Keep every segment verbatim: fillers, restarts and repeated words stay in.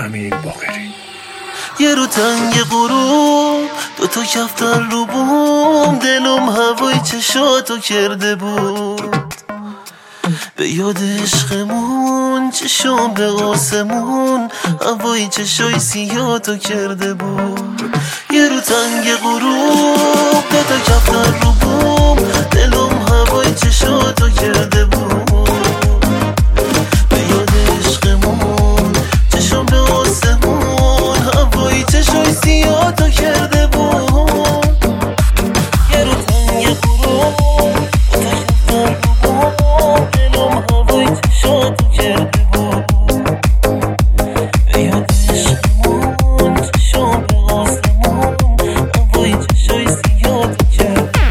امین باقری. یه رو تنگ غروب دو تا کفتر رو بوم، دلم هوای چشاتو کرده بود به یاد عشقمون، چشم به آسمون هوای چشای سیاتو کرده بود. یه رو تنگ غروب دو تا کفتر رو بوم، دلم هوای چشاتو کرده بود به یاد عشقمون، چشم به آسمون هوای چشای سیاتو کرده بود. یه رو تنگ غروب دو تا کفتر رو بوم، دلم هوای چشاتو کرده بود به یاد عشقمون، چشم به آسمون هوای چشای سیاتو کرده بود.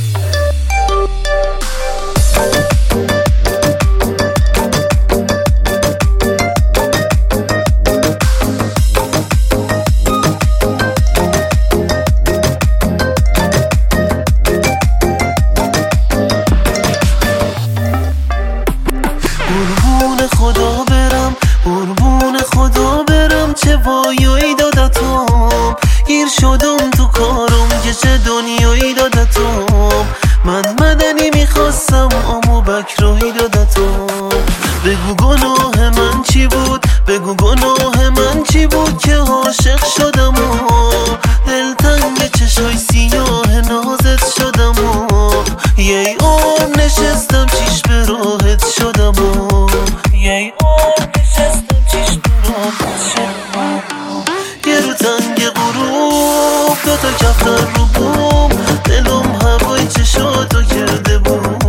قربون خدا برم، قربون خدا برم، چه وایایی دادتم، گیر شدم تو کارم که چه دنیایی دادتم. من مدنی میخواستم اما بکرایی دادتم. بگو گناه من چی بود، بگو گناه من چی بود که عاشق شدم و دلتنگ چشای سیاه نازت شدم و یه عمر نشستم چیش به راحت شدم و یه عمر نشستم چیش به راحت شدم. یه رو تنگ غروب دو تا کفتر رو بوم، دلم هوای چشاتو کرده بود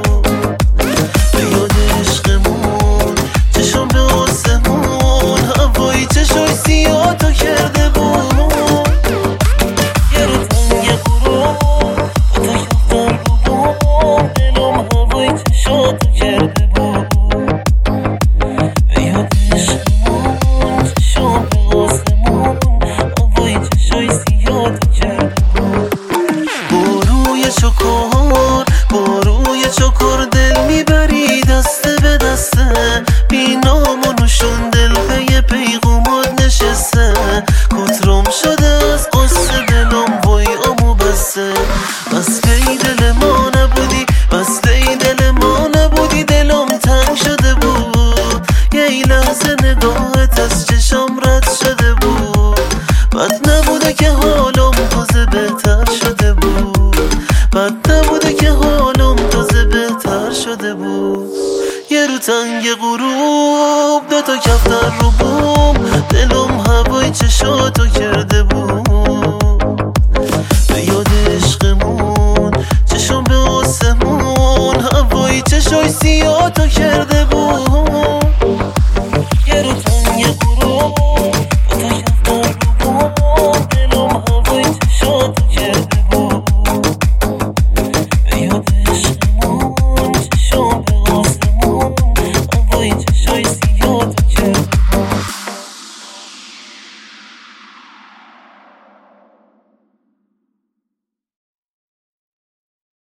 به یاد عشقمون، چشم به آسمون هوای چشای سیاتو کرده بود. یه رو تنگ غروب دو تا کفتر رو بوم، دلم هوای چشاتو کرده بود به یاد عشقمون، چشم به آسمون هوای چشای سیاتو کرده بود. با روی چکار با روی چکار دل میبری دسته به دسته، بی نام و نشون دل پی پیغومات نشسته. کترم شده از قصه دلم وای امو بسته، بس ای دل ما نبودی، بس ای دل ما نبودی، دلم تنگ شده بود. یه لحظه نگاهت از چشم رد شده بود، بد نبوده که حالم تازه بهتر شده بود، بد نبوده که حالم تازه بهتر شده بود. یه رو تنگ غروب دو تا کفتر رو بوم، دلم هوای چشاتو